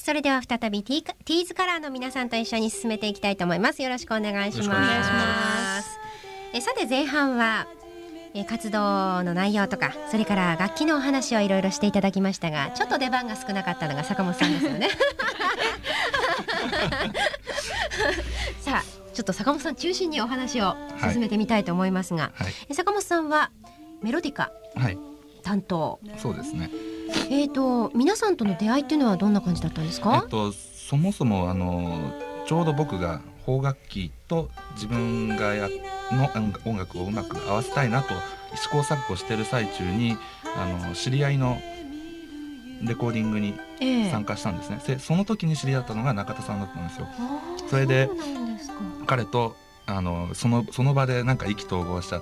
それでは再びティーズカラーの皆さんと一緒に進めていきたいと思います。よろしくお願いします。さて前半は活動の内容とか、それから楽器のお話をいろいろしていただきましたが、ちょっと出番が少なかったのが坂本さんですよねさあちょっと坂本さん中心にお話を進めてみたいと思いますが、坂本さんはメロディカ担当、 そうですね。 皆さんとの出会いっていうのはどんな感じだったんですか？ そもそもちょうど僕が邦楽器と自分がの音楽をうまく合わせたいなと試行錯誤している最中に知り合いのレコーディングに参加したんですね。その時に知り合ったのが中田さんだったんですよ。それで彼とその場でなんか意気投合しちゃって、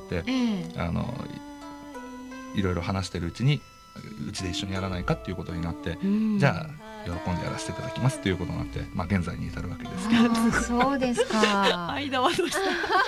いろいろ話してるうちにうちで一緒にやらないかっていうことになって、じゃあ喜んでやらせていただきますということになって、現在に至るわけですけど。 そうですか間はどうした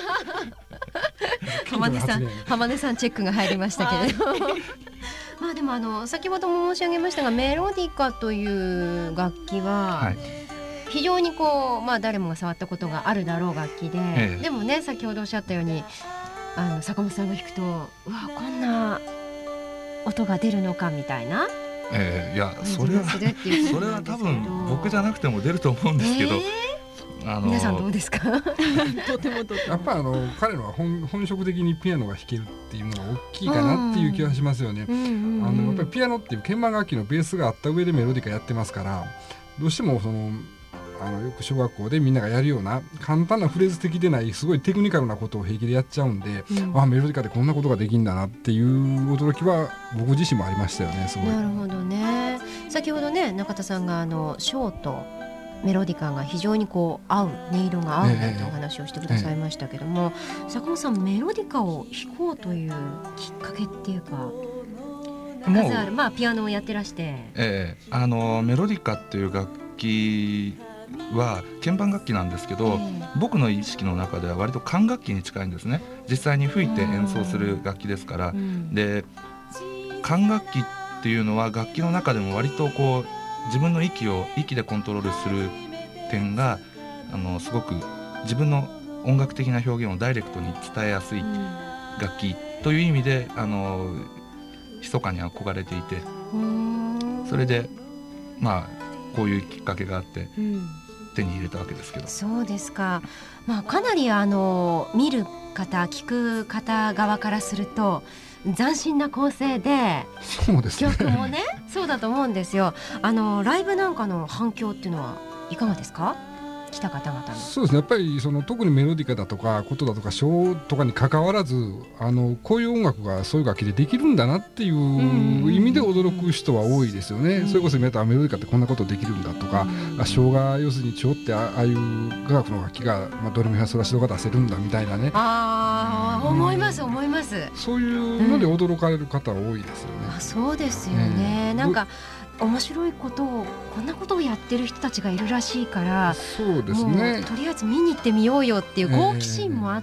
浜根さんチェックが入りましたけれどでも先ほども申し上げましたが、メロディカという楽器は非常に誰もが触ったことがあるだろう楽器で、でもね、先ほどおっしゃったように坂本さんが弾くと、うわこんな音が出るのかみたいな、 いやそれは多分僕じゃなくても出ると思うんですけど、 皆さんどうですかとてもやっぱ彼のは本職的にピアノが弾けるっていうのが大きいかなっていう気がしますよね。やっぱりピアノっていう鍵盤楽器のベースがあった上でメロディカやってますから、どうしてもよく小学校でみんながやるような簡単なフレーズ的でないすごいテクニカルなことを平気でやっちゃうんで、メロディカでこんなことができるんだなっていう驚きは僕自身もありましたよね。すごい。 なるほどね。先ほどね、中田さんがショーとメロディカが非常に合う、音色が合うんだとお話をしてくださいましたけども、坂本さんメロディカを弾こうというきっかけっていうか、数あるピアノをやってらして、 メロディカっていう楽器は鍵盤楽器なんですけど、僕の意識の中では割と管楽器に近いんですね。実際に吹いて演奏する楽器ですから、で管楽器っていうのは楽器の中でも割と自分の息でコントロールする点がすごく自分の音楽的な表現をダイレクトに伝えやすい楽器という意味で密かに憧れていて、それでこういうきっかけがあって手に入れたわけですけど。 そうですか。かなり見る方聞く方側からすると斬新な構成で、 そうですね、 曲もねそうだと思うんですよ。ライブなんかの反響っていうのはいかがですか？来た方々の。 そうですね、やっぱり特にメロディカだとかことだとかショーとかに関わらずこういう音楽がそういう楽器でできるんだなっていう意味で驚く人は多いですよね。それこそメロディカってこんなことできるんだとか、ショーが要するにショーってああいう雅楽の楽器がドレミファソラシドが出せるんだみたいなね、 思いますそういうので驚かれる方は多いですよね。 そうですよね。なんか面白いことをこんなことをやってる人たちがいるらしいから、 そうですね、 とりあえず見に行ってみようよっていう好奇心もあって、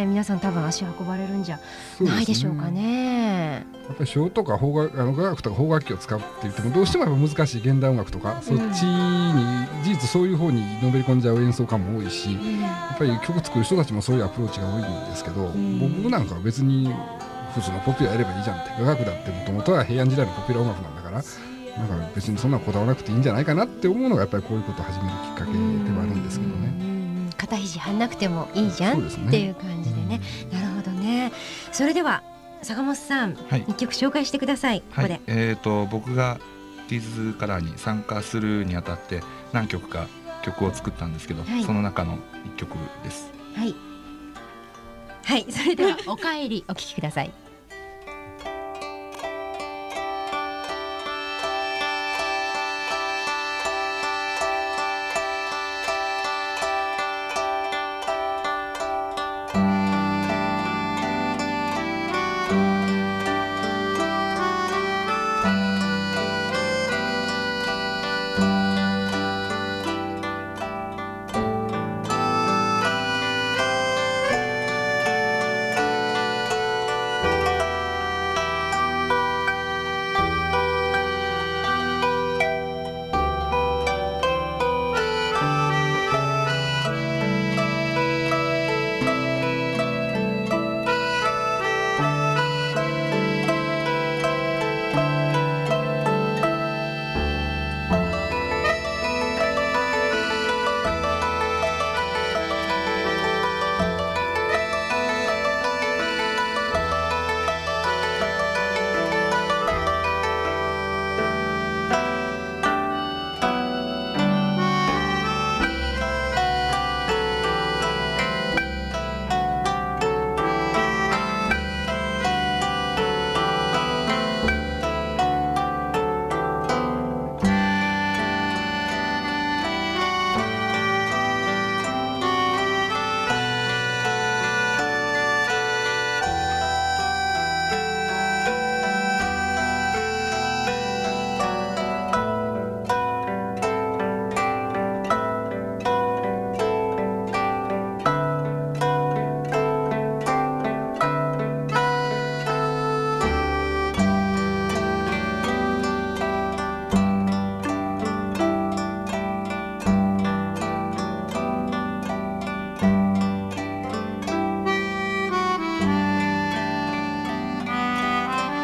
皆さん多分足を運ばれるんじゃないでしょうかね。 やっぱりショーとか雅楽とか邦楽器を使うって言ってもどうしても難しい現代音楽とか、そっちに事実そういう方にのめり込んじゃう演奏家も多いし、やっぱり曲作る人たちもそういうアプローチが多いんですけど、僕なんかは別に普通のポピュラーやればいいじゃんって、雅楽だってもともとは平安時代のポピュラー音楽なんだから、なんか別にそんなこだわらなくていいんじゃないかなって思うのがやっぱりこういうことを始めるきっかけではあるんですけどね。 肩肘張んなくてもいいじゃん、っていう感じでね。なるほどね。それでは坂本さん、一曲紹介してください。ここで、 僕がティーズカラーに参加するにあたって何曲か曲を作ったんですけど、その中の一曲です。 はい、それではおかえりお聴きください。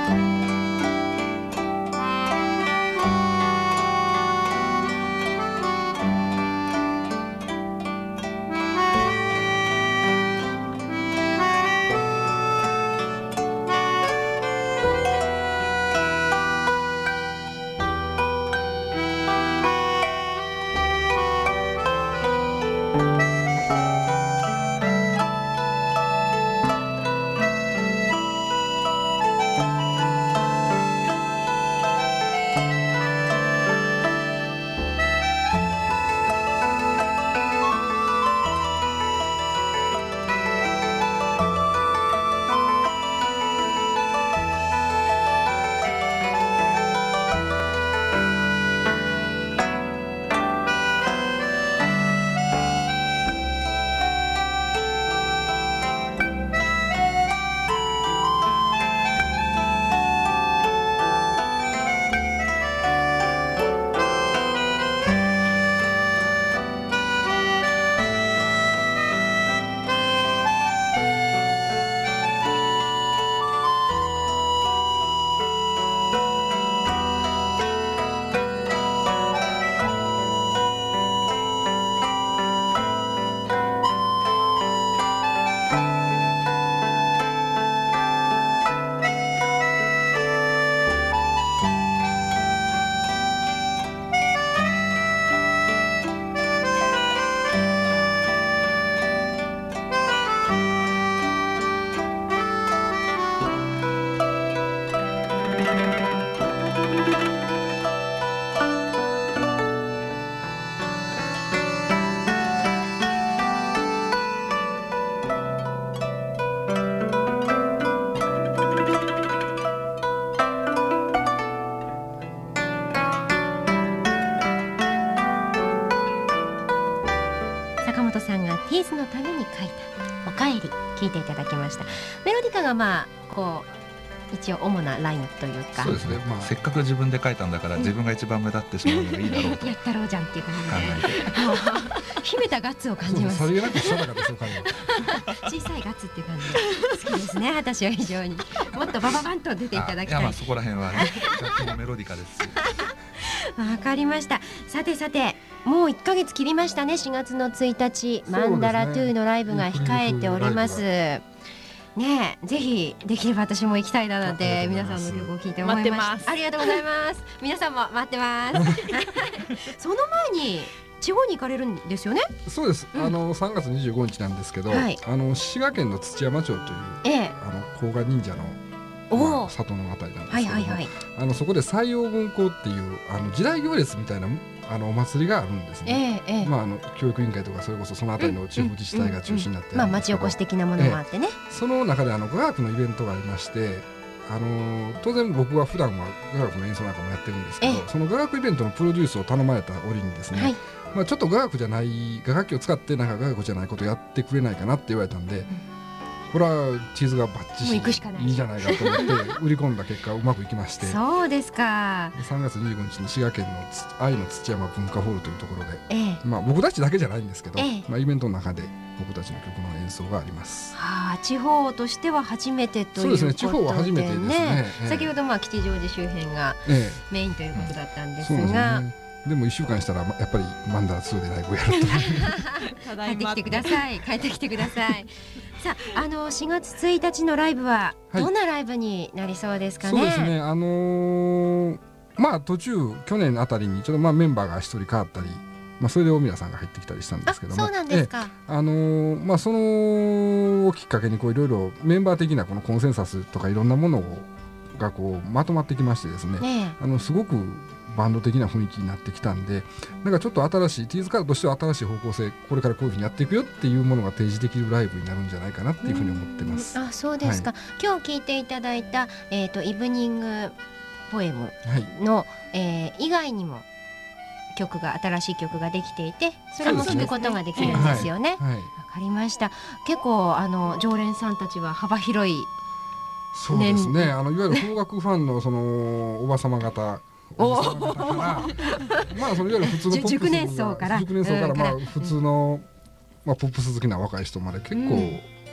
ティーズのために書いたおかえり聞いていただきました。メロディカがまあこう一応主なラインというか、 そうですね、まあ、せっかく自分で書いたんだから自分が一番目立ってしまうのがいいだろうとやったろうじゃんっていう感じで秘めたガッツを感じます。 さりげなくしたたかですよ彼は。 小さいガッツっていう感じで好きですね私は非常に。もっとバババンと出ていただきたい。 いやまあそこら辺はね楽器もメロディカですし。 わかりました。さてさてもう1ヶ月切りましたね。4月の1日、マンダラトゥーのライブが控えておりますね。えぜひできれば私も行きたいななんて皆さんの曲を聴いて思いました。ありがとうございます皆さんも待ってますその前に地方に行かれるんですよね。 そうです、3月25日なんですけど、滋賀県の土山町という、甲賀忍者の里のあたりなんですけども、そこで西洋文庫っていう時代行列みたいなお祭りがあるんですね。教育委員会とかそれこそそのあたりの地方自治体が中心になって町おこし的なものもあってね、 その中で雅楽のイベントがありまして、当然僕は普段は雅楽の演奏なんかもやってるんですけど、その雅楽イベントのプロデュースを頼まれた折にですね、ちょっと雅楽じゃない雅楽器を使ってなんか雅楽じゃないことをやってくれないかなって言われたんで、これはチーズがバッチシいいじゃないかと思って売り込んだ結果うまくいきましてそうですか。 3月25日に滋賀県の愛の土山文化ホールというところで、僕たちだけじゃないんですけど、イベントの中で僕たちの曲の演奏があります。 地方としては初めてということで、 そうですね、地方は初めてですね。 先ほど吉祥寺周辺がメインということだったんですが、 でも1週間したらやっぱりマンダラ2でライブをやると帰ってきてください帰ってきてくださいさあ、4月1日のライブはどんなライブになりそうですかね。 そうですね、途中去年あたりにちょっとメンバーが1人変わったり、それで大宮さんが入ってきたりしたんですけども、 そうなんですか。 そのきっかけにいろいろメンバー的なこのコンセンサスとかいろんなものがまとまってきましてですね、すごくバンド的な雰囲気になってきたんで、なんかちょっと新しいティーズカードとしては新しい方向性、これからこういうふうにやっていくよっていうものが提示できるライブになるんじゃないかなっていうふうに思ってます。 そうですか。今日聴いていただいた、イブニングポエムの、以外にも新しい曲ができていて、それも聴くことができるんですよね。わかりました。結構常連さんたちは幅広い。 そうですね、いわゆる邦楽ファンのそのおばさま方いわゆる普通の熟年層から普通のポップス好きな若い人まで結構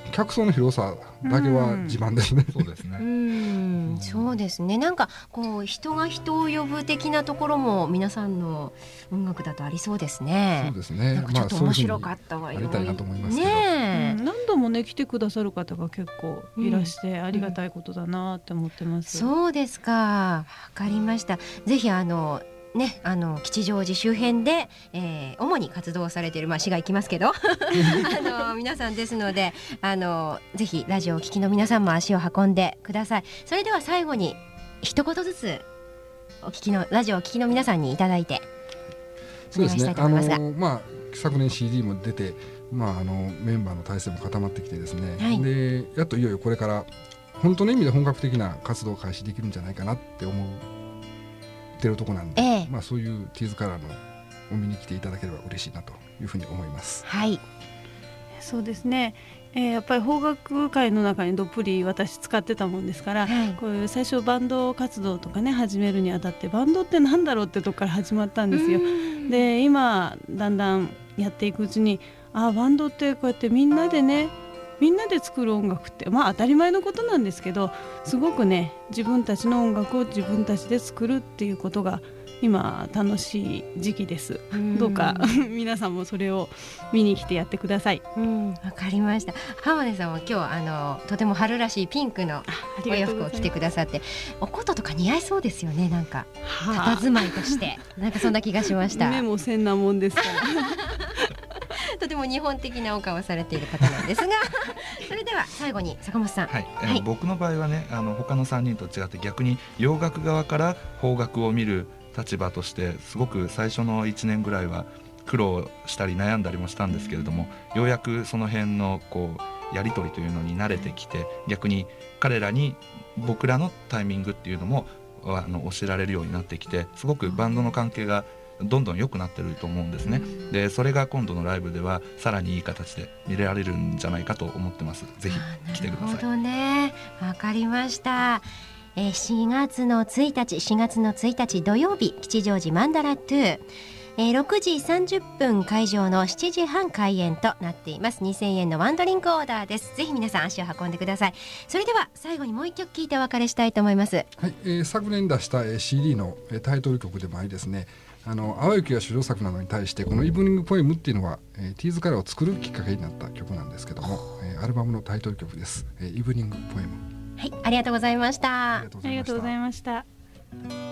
客層の広さだけは自慢ですね。 そうですね。 そうですね。なんかこう人が人を呼ぶ的なところも皆さんの音楽だとありそうですね。 そうですね。 ちょっと面白かったわよ。 ありたいなと思いますけど。 何度もね来てくださる方が結構いらしてありがたいことだなって思ってます。 そうですか。わかりました。ぜひね、吉祥寺周辺で、主に活動されている、市が行きますけど皆さんですのでぜひラジオをお聞きの皆さんも足を運んでください。それでは最後に一言ずつラジオをお聞きの皆さんにいただいてお願いしたいと思いますが、 昨年 CD も出て、メンバーの体制も固まってきてですね、 はい、 でやっといよいよこれから本当の意味で本格的な活動を開始できるんじゃないかなって思ってるとこなんで、そういうティーズカラーのを見に来ていただければ嬉しいなというふうに思います。 はい、 そうですね。やっぱり邦楽界の中にどっぷり私使ってたもんですから、こういう最初バンド活動とかね始めるにあたってバンドってなんだろうってとこから始まったんですよ。で今だんだんやっていくうちにバンドってこうやってみんなで作る音楽って当たり前のことなんですけど、すごくね自分たちの音楽を自分たちで作るっていうことが今楽しい時期です。どうか皆さんもそれを見に来てやってください。 わかりました。浜根さんは今日とても春らしいピンクのお洋服を着てくださって、お琴とか似合いそうですよね。なんか佇まいとしてなんかそんな気がしました。 目も千なもんですからとても日本的なお顔をされている方なんですがそれでは最後に坂本さん、 僕の場合はね他の3人と違って逆に洋楽側から邦楽を見る立場としてすごく最初の1年ぐらいは苦労したり悩んだりもしたんですけれども、ようやくその辺のやり取りというのに慣れてきて、逆に彼らに僕らのタイミングっていうのも教えられるようになってきて、すごくバンドの関係がどんどん良くなってると思うんですね。でそれが今度のライブではさらにいい形で見られるんじゃないかと思ってます。ぜひ来てください。 なるほどね、わかりました。4月の1日土曜日、吉祥寺マンダラ2、6時30分会場の7時半開演となっています。2000円のワンドリンクオーダーです。ぜひ皆さん足を運んでください。それでは最後にもう一曲聴いてお別れしたいと思います。 はい、昨年出した、CD のタイトル曲でもありですね、淡雪が主導作なのに対してこのイブニングポエムっていうのは、ティーズカラーを作るきっかけになった曲なんですけども、アルバムのタイトル曲です。イブニングポエム。 はい、ありがとうございました。 ありがとうございました。